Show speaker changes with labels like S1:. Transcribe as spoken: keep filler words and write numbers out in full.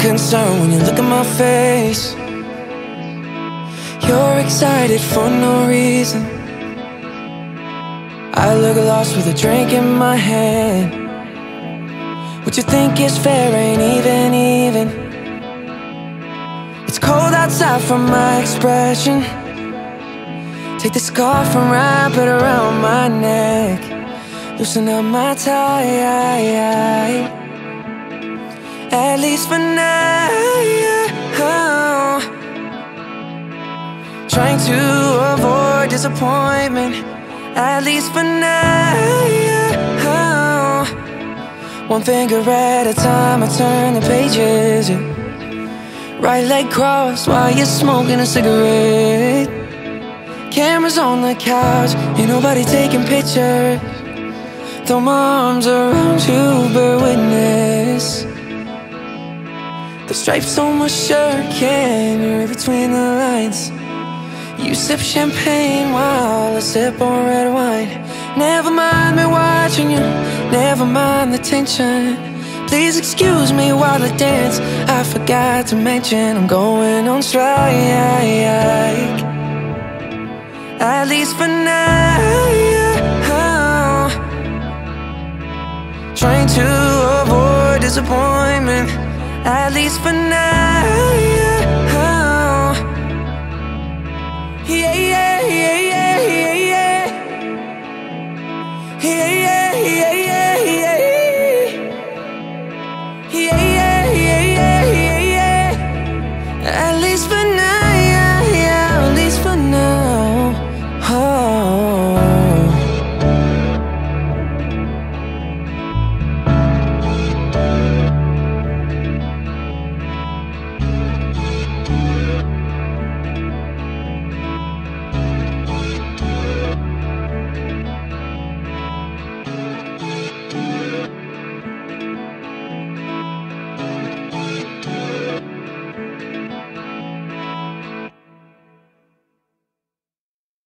S1: concerned when you look at my face. You're excited for no reason. I look lost with a drink in my hand. What you think is fair ain't even even. It's cold outside from my expression. Take the scarf and wrap it around my neck. Loosen up my tie, at least for now. Trying to avoid disappointment, at least for now. One finger at a time, I turn the pages, yeah. Right leg crossed while you're smoking a cigarette. Cameras on the couch, ain't nobody taking pictures. Throw my arms around you, bear witness. The stripes on my shirt, can't read between the lines. You sip champagne while I sip on red wine. Never mind me watching you, never mind the tension. Please excuse me while I dance. I forgot to mention I'm going on strike, at least for now. Trying to avoid disappointment, at least for now.